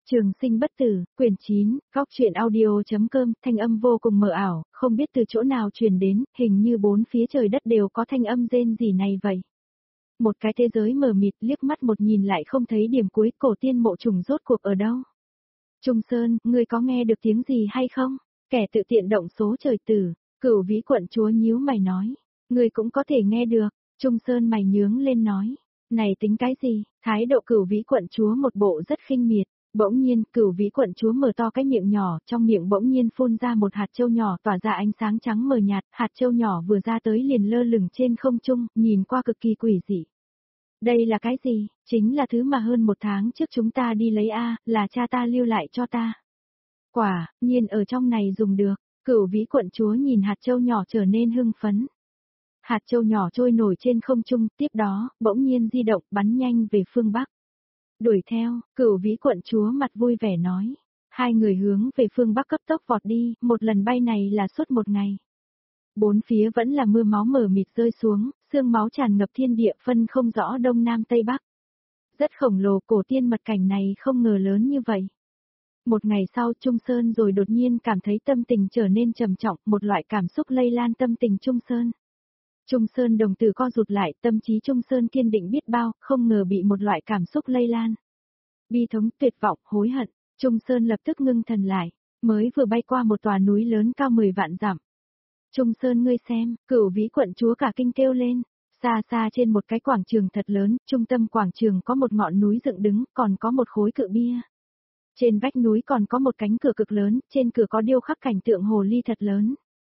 Trường sinh bất tử, quyển 9, góc truyện audio.com, thanh âm vô cùng mờ ảo, không biết từ chỗ nào truyền đến, hình như bốn phía trời đất đều có thanh âm rên rỉ này vậy. Một cái thế giới mờ mịt, liếc mắt một nhìn lại không thấy điểm cuối, cổ tiên mộ trùng rốt cuộc ở đâu. Trung Sơn, ngươi có nghe được tiếng gì hay không? Kẻ tự tiện động số trời tử, Cửu Vĩ quận chúa nhíu mày nói. Ngươi cũng có thể nghe được, Trung Sơn mày nhướng lên nói. Này tính cái gì? Thái độ Cửu Vĩ quận chúa một bộ rất khinh miệt. Bỗng nhiên, Cửu Vĩ quận chúa mở to cái miệng nhỏ, trong miệng bỗng nhiên phun ra một hạt châu nhỏ tỏa ra ánh sáng trắng mờ nhạt, hạt châu nhỏ vừa ra tới liền lơ lửng trên không trung, nhìn qua cực kỳ quỷ dị. Đây là cái gì? Chính là thứ mà hơn một tháng trước chúng ta đi lấy là cha ta lưu lại cho ta. Quả nhiên ở trong này dùng được, Cửu Vĩ quận chúa nhìn hạt châu nhỏ trở nên hưng phấn. Hạt châu nhỏ trôi nổi trên không trung, tiếp đó, bỗng nhiên di động, bắn nhanh về phương Bắc. Đuổi theo, Cửu Vĩ quận chúa mặt vui vẻ nói. Hai người hướng về phương Bắc cấp tốc vọt đi, một lần bay này là suốt một ngày. Bốn phía vẫn là mưa máu mờ mịt rơi xuống, sương máu tràn ngập thiên địa phân không rõ đông nam tây bắc. Rất khổng lồ, cổ tiên mật cảnh này không ngờ lớn như vậy. Một ngày sau Trung Sơn rồi đột nhiên cảm thấy tâm tình trở nên trầm trọng, một loại cảm xúc lây lan tâm tình Trung Sơn. Trung Sơn đồng tử co rụt lại, tâm trí Trung Sơn kiên định biết bao, không ngờ bị một loại cảm xúc lây lan. Bi thống, tuyệt vọng, hối hận, Trung Sơn lập tức ngưng thần lại, mới vừa bay qua một tòa núi lớn cao 10 vạn dặm. Trung Sơn ngươi xem, Cửu Vĩ quận chúa cả kinh kêu lên, xa xa trên một cái quảng trường thật lớn, trung tâm quảng trường có một ngọn núi dựng đứng, còn có một khối cự bia. Trên vách núi còn có một cánh cửa cực lớn, trên cửa có điêu khắc cảnh tượng hồ ly thật lớn.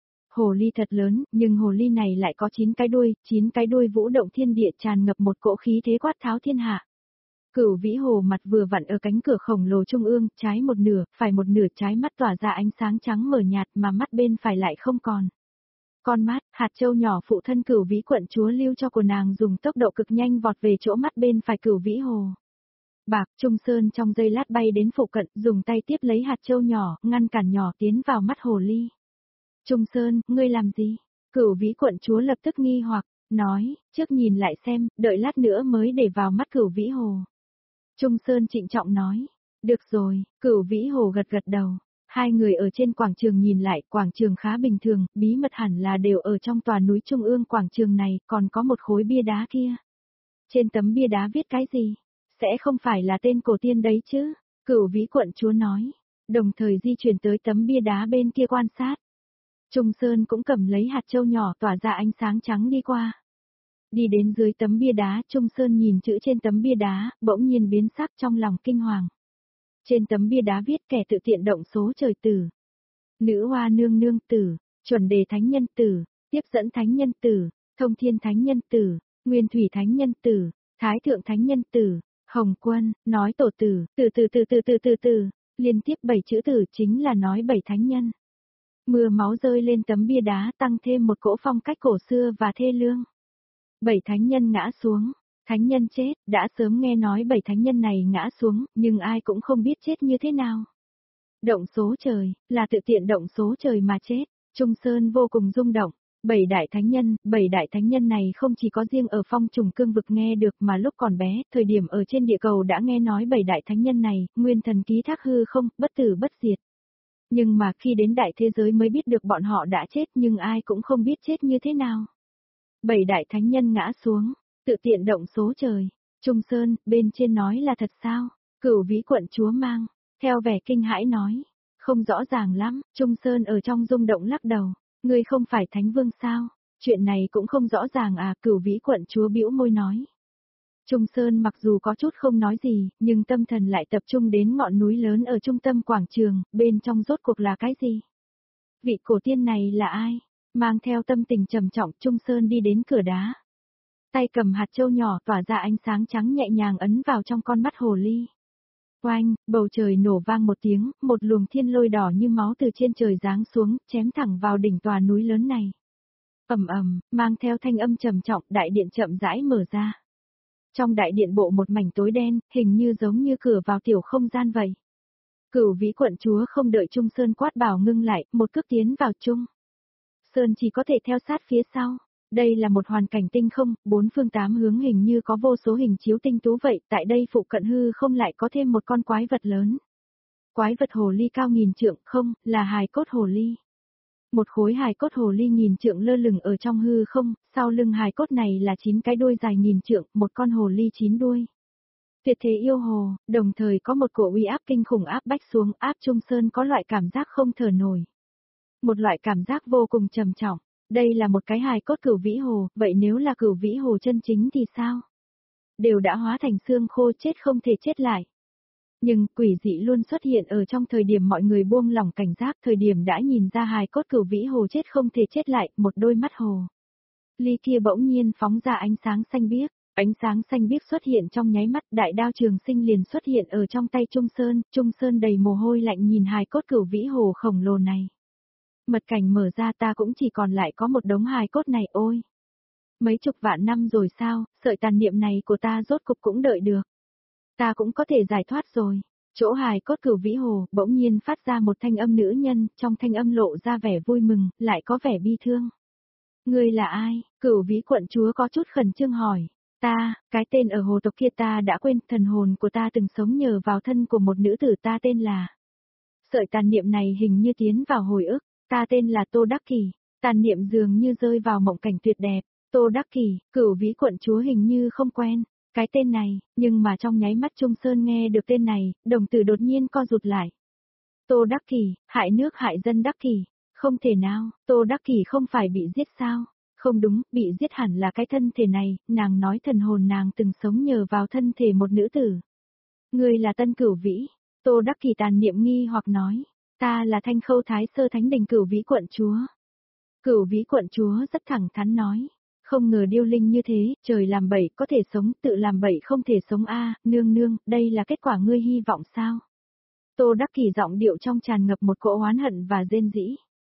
Hồ ly thật lớn, nhưng hồ ly này lại có 9 cái đuôi vũ động thiên địa tràn ngập một cỗ khí thế quát tháo thiên hạ. Cửu Vĩ hồ mặt vừa vặn ở cánh cửa khổng lồ trung ương, trái một nửa, phải một nửa, trái mắt tỏa ra ánh sáng trắng mờ nhạt mà mắt bên phải lại không còn. Con mắt, hạt châu nhỏ phụ thân Cửu Vĩ quận chúa lưu cho của nàng dùng tốc độ cực nhanh vọt về chỗ mắt bên phải Cửu Vĩ hồ. Bạc Trung Sơn trong giây lát bay đến phụ cận, dùng tay tiếp lấy hạt châu nhỏ, ngăn cản nhỏ tiến vào mắt hồ ly. Trung Sơn, ngươi làm gì? Cửu Vĩ quận chúa lập tức nghi hoặc, nói, trước nhìn lại xem, đợi lát nữa mới để vào mắt Cửu Vĩ hồ. Trung Sơn trịnh trọng nói, được rồi, Cửu Vĩ hồ gật gật đầu. Hai người ở trên quảng trường nhìn lại, quảng trường khá bình thường, bí mật hẳn là đều ở trong tòa núi trung ương quảng trường này, còn có một khối bia đá kia. Trên tấm bia đá viết cái gì? Sẽ không phải là tên cổ tiên đấy chứ? Cửu Vĩ quận chúa nói, đồng thời di chuyển tới tấm bia đá bên kia quan sát. Trung Sơn cũng cầm lấy hạt châu nhỏ tỏa ra ánh sáng trắng đi qua. Đi đến dưới tấm bia đá, Trung Sơn nhìn chữ trên tấm bia đá, bỗng nhiên biến sắc trong lòng kinh hoàng. Trên tấm bia đá viết kẻ tự tiện động số trời tử. Nữ hoa nương nương tử, chuẩn đề thánh nhân tử, tiếp dẫn thánh nhân tử, thông thiên thánh nhân tử, nguyên thủy thánh nhân tử, thái thượng thánh nhân tử, hồng quân, nói tổ tử, tử, liên tiếp 7 chữ tử chính là nói 7 thánh nhân. Mưa máu rơi lên tấm bia đá tăng thêm một cỗ phong cách cổ xưa và thê lương. 7 thánh nhân ngã xuống, thánh nhân chết, đã sớm nghe nói 7 thánh nhân này ngã xuống, nhưng ai cũng không biết chết như thế nào. Động số trời, là tự tiện động số trời mà chết, Trung Sơn vô cùng rung động. 7 đại thánh nhân này không chỉ có riêng ở phong trùng cương vực nghe được mà lúc còn bé, thời điểm ở trên địa cầu đã nghe nói 7 đại thánh nhân này, nguyên thần ký thác hư không, bất tử bất diệt. Nhưng mà khi đến đại thế giới mới biết được bọn họ đã chết nhưng ai cũng không biết chết như thế nào. 7 đại thánh nhân ngã xuống, tự tiện động số trời. Trung Sơn, bên trên nói là thật sao? Cửu Vĩ quận chúa mang, theo vẻ kinh hãi nói. Không rõ ràng lắm, Trung Sơn ở trong rung động lắc đầu. Ngươi không phải thánh vương sao? Chuyện này cũng không rõ ràng à? Cửu Vĩ quận chúa bĩu môi nói. Trung Sơn mặc dù có chút không nói gì, nhưng tâm thần lại tập trung đến ngọn núi lớn ở trung tâm quảng trường, bên trong rốt cuộc là cái gì? Vị cổ tiên này là ai? Mang theo tâm tình trầm trọng, Trung Sơn đi đến cửa đá. Tay cầm hạt châu nhỏ tỏa ra ánh sáng trắng nhẹ nhàng ấn vào trong con mắt hồ ly. Oanh, bầu trời nổ vang một tiếng, một luồng thiên lôi đỏ như máu từ trên trời giáng xuống, chém thẳng vào đỉnh tòa núi lớn này. Ầm ầm, mang theo thanh âm trầm trọng, đại điện chậm rãi mở ra. Trong đại điện bộ một mảnh tối đen, hình như giống như cửa vào tiểu không gian vậy. Cửu Vĩ quận chúa không đợi Trung Sơn quát bảo ngưng lại, một cước tiến vào Trung Sơn chỉ có thể theo sát phía sau. Đây là một hoàn cảnh tinh không, 4 phương 8 hướng hình như có vô số hình chiếu tinh tú vậy, tại đây phụ cận hư không lại có thêm một con quái vật lớn. Quái vật hồ ly cao nghìn trượng, không, là hài cốt hồ ly. Một khối hài cốt hồ ly nghìn trượng lơ lửng ở trong hư không, sau lưng hài cốt này là 9 cái đuôi dài nghìn trượng, một con hồ ly 9 đuôi. Tuyệt thế yêu hồ, đồng thời có một cổ uy áp kinh khủng áp bách xuống, áp Trung Sơn có loại cảm giác không thở nổi. Một loại cảm giác vô cùng trầm trọng. Đây là một cái hài cốt cửu vĩ hồ, vậy nếu là cửu vĩ hồ chân chính thì sao? Đều đã hóa thành xương khô, chết không thể chết lại. Nhưng quỷ dị luôn xuất hiện ở trong thời điểm mọi người buông lỏng cảnh giác, thời điểm đã nhìn ra hài cốt cửu vĩ hồ chết không thể chết lại, một đôi mắt hồ ly kia bỗng nhiên phóng ra ánh sáng xanh biếc. Ánh sáng xanh biếc xuất hiện trong nháy mắt, đại đao trường sinh liền xuất hiện ở trong tay Trung Sơn đầy mồ hôi lạnh nhìn hài cốt cửu vĩ hồ khổng lồ này. Mật cảnh mở ra, ta cũng chỉ còn lại có một đống hài cốt này, ôi. Mấy chục vạn năm rồi sao, sợi tàn niệm này của ta rốt cục cũng đợi được. Ta cũng có thể giải thoát rồi. Chỗ hài cốt cửu vĩ hồ bỗng nhiên phát ra một thanh âm nữ nhân, trong thanh âm lộ ra vẻ vui mừng, lại có vẻ bi thương. Ngươi là ai? Cửu vĩ quận chúa có chút khẩn trương hỏi. Ta, cái tên ở hồ tộc kia ta đã quên, thần hồn của ta từng sống nhờ vào thân của một nữ tử, ta tên là. Sợi tàn niệm này hình như tiến vào hồi ức, ta tên là Tô Đắc Kỳ, tàn niệm dường như rơi vào mộng cảnh tuyệt đẹp. Tô Đắc Kỳ, cửu vĩ quận chúa hình như không quen cái tên này, nhưng mà trong nháy mắt Trung Sơn nghe được tên này, đồng tử đột nhiên co rụt lại. Tô Đắc Kỳ, hại nước hại dân Đắc Kỳ, không thể nào, Tô Đắc Kỳ không phải bị giết sao? Không đúng, bị giết hẳn là cái thân thể này, nàng nói thần hồn nàng từng sống nhờ vào thân thể một nữ tử. Ngươi là Tân Cửu Vĩ, Tô Đắc Kỳ tàn niệm nghi hoặc nói, ta là Thanh Khâu Thái Sơ Thánh Đình Cửu Vĩ quận chúa. Cửu Vĩ quận chúa rất thẳng thắn nói, không ngờ điêu linh như thế, trời làm bậy có thể sống, tự làm bậy không thể sống a, nương nương, đây là kết quả ngươi hy vọng sao? Tô Đắc Kỳ giọng điệu trong tràn ngập một cỗ oán hận và rên rỉ.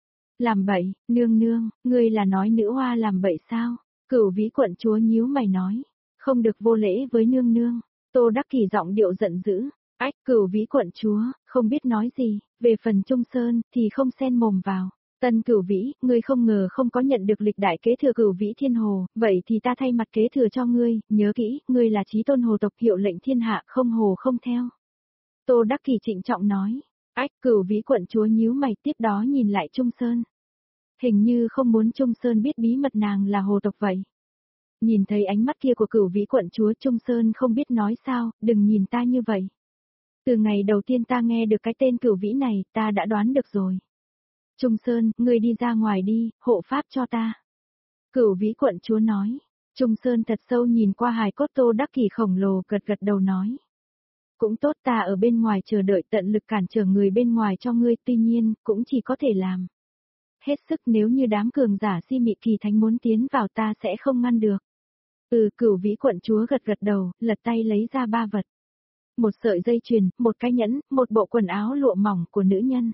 Làm bậy, nương nương, ngươi là nói nữ hoa làm bậy sao? Cửu vĩ quận chúa nhíu mày nói, không được vô lễ với nương nương. Tô Đắc Kỳ giọng điệu giận dữ, ách cửu vĩ quận chúa, không biết nói gì, về phần Trung Sơn thì không xen mồm vào. Tân Cửu Vĩ, ngươi không ngờ không có nhận được lịch đại kế thừa Cửu Vĩ Thiên Hồ, vậy thì ta thay mặt kế thừa cho ngươi, nhớ kỹ, ngươi là chí tôn hồ tộc, hiệu lệnh thiên hạ, không hồ không theo. Tô Đắc Kỳ trịnh trọng nói, ách Cửu Vĩ quận chúa nhíu mày, tiếp đó nhìn lại Trung Sơn. Hình như không muốn Trung Sơn biết bí mật nàng là hồ tộc vậy. Nhìn thấy ánh mắt kia của Cửu Vĩ quận chúa, Trung Sơn không biết nói sao, đừng nhìn ta như vậy. Từ ngày đầu tiên ta nghe được cái tên Cửu Vĩ này, ta đã đoán được rồi. Trung Sơn, ngươi đi ra ngoài đi, hộ pháp cho ta. Cửu Vĩ quận chúa nói. Trung Sơn thật sâu nhìn qua hài cốt Tô Đắc Kỳ khổng lồ, gật gật đầu nói. Cũng tốt, ta ở bên ngoài chờ đợi, tận lực cản trở người bên ngoài cho ngươi, tuy nhiên, cũng chỉ có thể làm hết sức, nếu như đám cường giả Si Mị Kỳ Thánh muốn tiến vào ta sẽ không ngăn được. Cửu Vĩ quận chúa gật gật đầu, lật tay lấy ra 3 vật. Một sợi dây chuyền, một cái nhẫn, một bộ quần áo lụa mỏng của nữ nhân.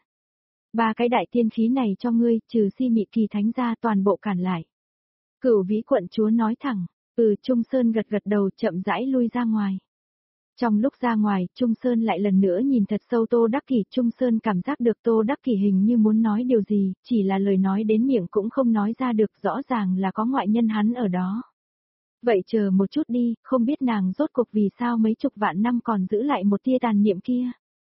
3 cái đại tiên khí này cho ngươi, trừ Si Mị Kỳ Thánh ra toàn bộ cản lại. Cửu Vĩ quận chúa nói thẳng, Trung Sơn gật gật đầu chậm rãi lui ra ngoài. Trong lúc ra ngoài, Trung Sơn lại lần nữa nhìn thật sâu Tô Đắc Kỳ, Trung Sơn cảm giác được Tô Đắc Kỳ hình như muốn nói điều gì, chỉ là lời nói đến miệng cũng không nói ra được, rõ ràng là có ngoại nhân hắn ở đó. Vậy chờ một chút đi, không biết nàng rốt cuộc vì sao mấy chục vạn năm còn giữ lại một tia tàn niệm kia.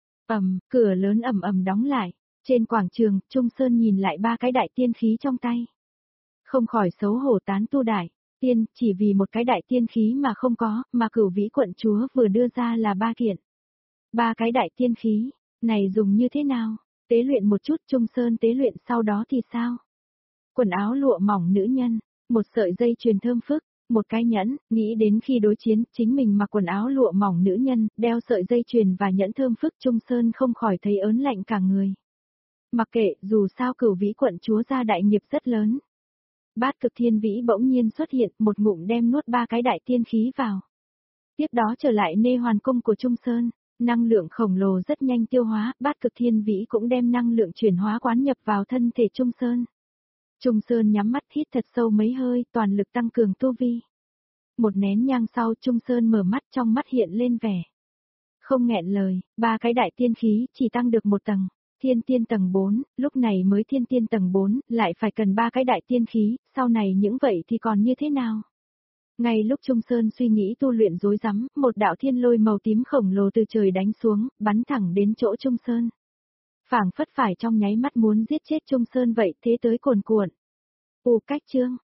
Cửa lớn ầm ầm đóng lại. Trên quảng trường, Trung Sơn nhìn lại 3 cái đại tiên khí trong tay. Không khỏi xấu hổ tán tu đại. Tiên, chỉ vì một cái đại tiên khí mà không có, mà Cửu Vĩ quận chúa vừa đưa ra là 3 kiện. 3 cái đại tiên khí, này dùng như thế nào? Tế luyện một chút, Trung Sơn tế luyện sau đó thì sao? Quần áo lụa mỏng nữ nhân, một sợi dây chuyền thơm phức, một cái nhẫn, nghĩ đến khi đối chiến, chính mình mặc quần áo lụa mỏng nữ nhân, đeo sợi dây chuyền và nhẫn thơm phức, Trung Sơn không khỏi thấy ớn lạnh cả người. Mặc kệ, dù sao Cửu Vĩ quận chúa ra đại nghiệp rất lớn. Bát Cực Thiên Vĩ bỗng nhiên xuất hiện, một ngụm đem nuốt 3 cái đại tiên khí vào. Tiếp đó trở lại nê hoàn cung của Trung Sơn, năng lượng khổng lồ rất nhanh tiêu hóa, Bát Cực Thiên Vĩ cũng đem năng lượng chuyển hóa quán nhập vào thân thể Trung Sơn. Trung Sơn nhắm mắt hít thật sâu mấy hơi, toàn lực tăng cường tu vi. Một nén nhang sau, Trung Sơn mở mắt, trong mắt hiện lên vẻ không nghẹn lời, 3 cái đại tiên khí chỉ tăng được 1 tầng. Thiên tiên tầng 4, lúc này mới thiên tiên tầng 4, lại phải cần 3 cái đại tiên khí, sau này những vậy thì còn như thế nào? Ngay lúc Trung Sơn suy nghĩ tu luyện rối rắm, một đạo thiên lôi màu tím khổng lồ từ trời đánh xuống, bắn thẳng đến chỗ Trung Sơn. Phảng phất phải trong nháy mắt muốn giết chết Trung Sơn vậy, thế tới cuồn cuộn. Cách chương.